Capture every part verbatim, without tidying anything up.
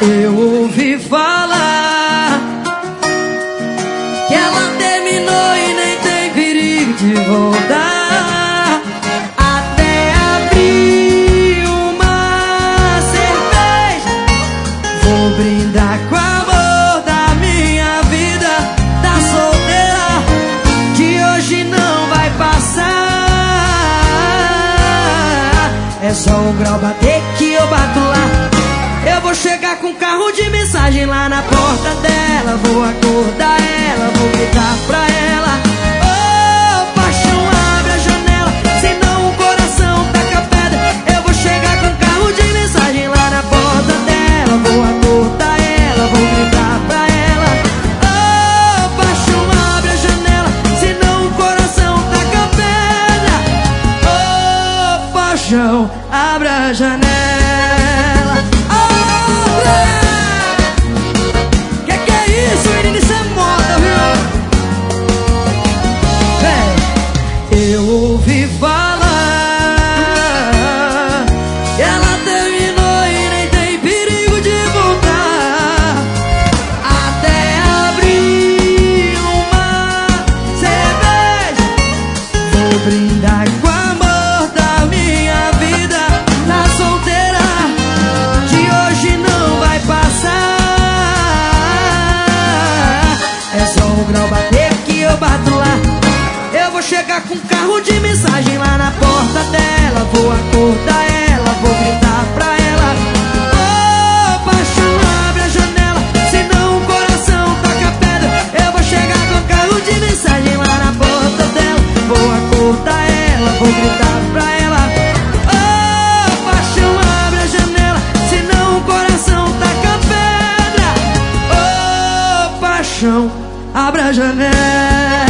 Eu ouvi falar que ela terminou e nem tem perigo de voltar. Até abrir uma cerveja, vou brindar com o amor da minha vida. Tá solteira, que hoje não vai passar. É só o grau bater que eu bato lá. Eu vou chegar com carro de mensagem lá na porta dela. Vou acordar ela, vou gritar pra ela: ô paixão, abre a janela, senão o coração taca pedra. Eu vou chegar com carro de mensagem lá na porta dela. Vou acordar ela, vou gritar pra ela: ô paixão, abre a janela, senão o coração taca pedra. Ô paixão, abre a janela. Que que é isso, menino? Isso é moda, viu? Véi, eu ouvi falar que ela terminou e nem tem perigo de voltar. Até abrir uma cerveja, vou brindar com o amor da minha vida. Tá solteira, de hoje não vai passar. É só o grau bater que eu bato lá. Eu vou chegar com carro de mensagem lá na porta dela. Vou acordar ela, vou gritar pra ela: ô paixão, abre a janela, senão o coração toca pedra. Eu vou chegar com carro de mensagem lá na porta dela. Vou acordar ela, vou gritar pra ela: ô paixão, abre a janela, senão o coração taca pedra. Ô paixão, abre a janela.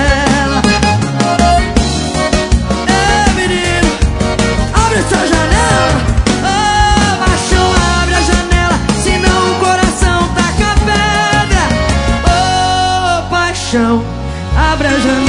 Ei, menino, abre essa janela. Ô paixão, abre a janela, senão o coração taca pedra. Ô paixão, abre a janela.